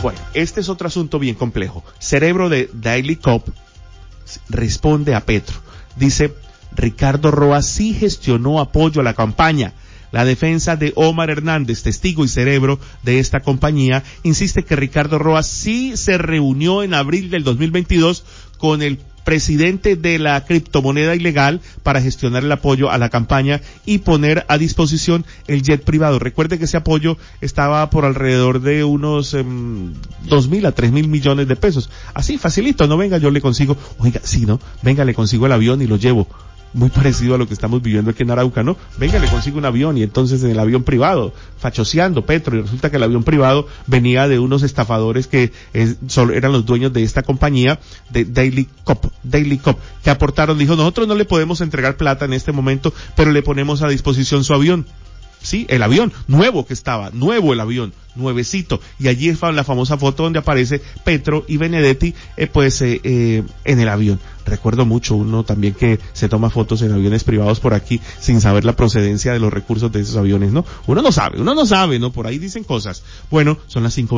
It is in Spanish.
Bueno, este es otro asunto bien complejo. Cerebro de Daily Cop responde a Petro. Dice, Ricardo Roa sí gestionó apoyo a la campaña. La defensa de Omar Hernández, testigo y cerebro de esta compañía, insiste que Ricardo Roa sí se reunió en abril del 2022 con el presidente de la criptomoneda ilegal para gestionar el apoyo a la campaña y poner a disposición el jet privado. Recuerde que ese apoyo estaba por alrededor de unos 2.000 a 3.000 millones de pesos. Así, facilito, no venga, yo le consigo, oiga, sí, ¿no? Venga, le consigo el avión y lo llevo. Muy parecido a lo que estamos viviendo aquí en Arauca, ¿no? Venga, le consigo un avión y entonces en el avión privado, fachoseando Petro, y resulta que el avión privado venía de unos estafadores que solo eran los dueños de esta compañía, de Daily Cop, que aportaron, dijo, nosotros no le podemos entregar plata en este momento, pero le ponemos a disposición su avión. Sí, el avión, nuevo que estaba, nuevo el avión, nuevecito, y allí es la famosa foto donde aparece Petro y Benedetti, en el avión. Recuerdo mucho uno también que se toma fotos en aviones privados por aquí sin saber la procedencia de los recursos de esos aviones, ¿no? Uno no sabe, ¿no? Por ahí dicen cosas. Bueno, son las 5:20.